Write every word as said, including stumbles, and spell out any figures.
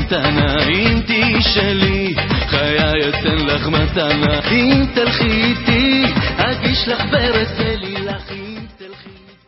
קטנה, אם תשאלי חיי אתן לך מתנה, אם תלכי איתי אגיש לך ברז אלי לך